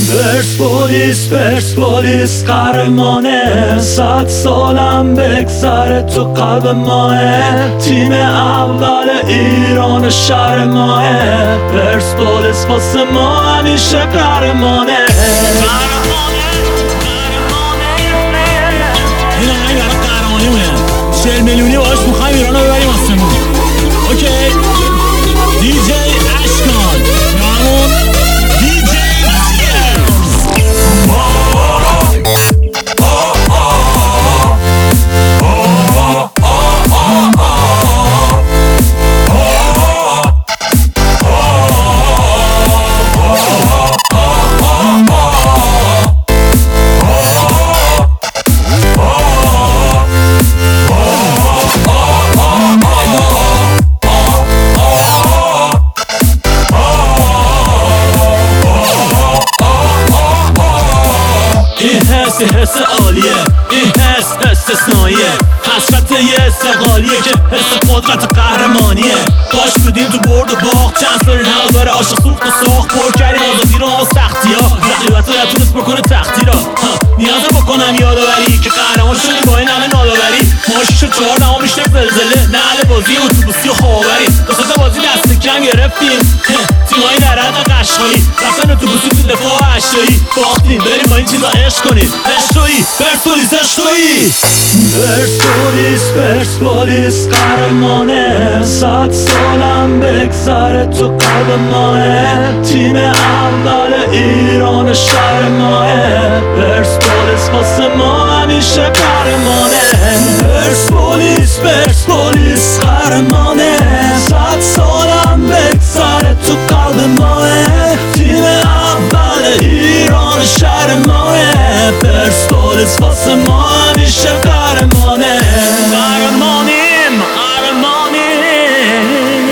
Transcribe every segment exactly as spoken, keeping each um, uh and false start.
پرسپولیس پرسپولیس قهرمانه، صد سالم بگذره تو قلب ماه، تیم اول ایران شهر ماه، پرسپولیس واسه ما همیشه قهرمانه. این آهنگ برای قهرمانی مونه، چهل میلیونی باش میخوایم ایران رو ببریم آسمون. اوکی دی جی اشکان یا همون دی جی این حس عالیه، این حس استثنائیه، حسرت یه استقلالیه که حس قدرت قهرمانیه. باش بودیم تو برد و باخت، چند سال نما داره عاشق سوخت و ساخت، پر کردیم آزادی رو و سختی ها، رقیبت رو نتونست بکنه تختی را. نیاز بکنم یادآوری که قهرمان شدیم با این همه ناداوری. ما شیش و چهار نما بیشتر زلزله، نعل بازی اتوبوسی و خوابری، دو سه تا بازی دست کم گرفتیم، تیمایی در حد قشقایی رفتن اتوبوسی تو دفاع هشتایی، باختیم بریم با این چیزا عشق کنیم. عشقایی پرسپولیس عشقایی، پرسپولیس پرسپولیس قهرمانه، صد سالم بگذره تو قلب ماه، تیم اول ایران شهر ماه، پرسپولیس واسه ما همیشه قهرمانه. پرسپولیس پرسپولیس قهرمانه، صد سالم بگذره تو قلب ماه، تیم اول ایران شهر ماه، پرسپولیس واسه ما همیشه قهرمانه. قهرمانیم قهرمانیم،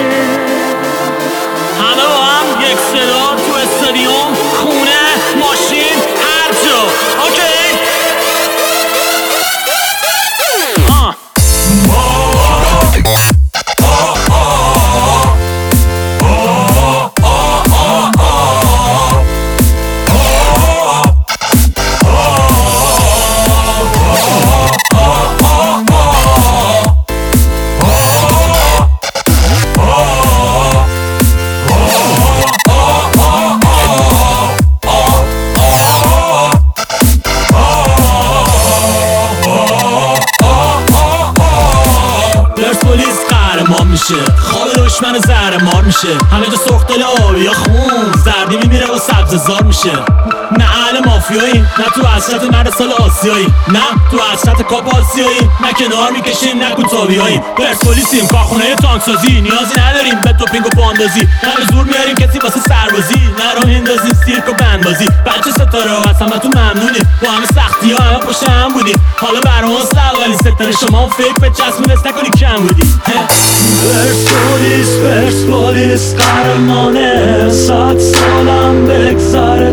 همه با هم یک صدا تو استادیوم، خونه، ماشین، هر جا. اوکی آه میشه، خواب دشمن زهرمار میشه، همه جا سرخ دل آبی یا خون، زردی میمیره و سبز زار میشه. نه اهل مافیایی، نه تو حسرت مرد سال آسیایی، نه تو حسرت کاپ آسیایی، نه کنار میکشیم نه کوتاهیایی. پرسپولیسیم کارخونه تانکسازی، نیازی نداریم به توپینگ و باندازی، نه به زور میاریم کسی واسه سربازی، نه رو میندازیم سیرک و بندبازی. بچه ستاره ها هستم و تو ممنونیم، با همه سختی ها همه پشت هم بودیم، حالا برماست اولی ستاره شما فکر به چسبون است نکنی کم بودیم. پرسپولیس پرسپولیس قهرمانه، صد سالم بگذره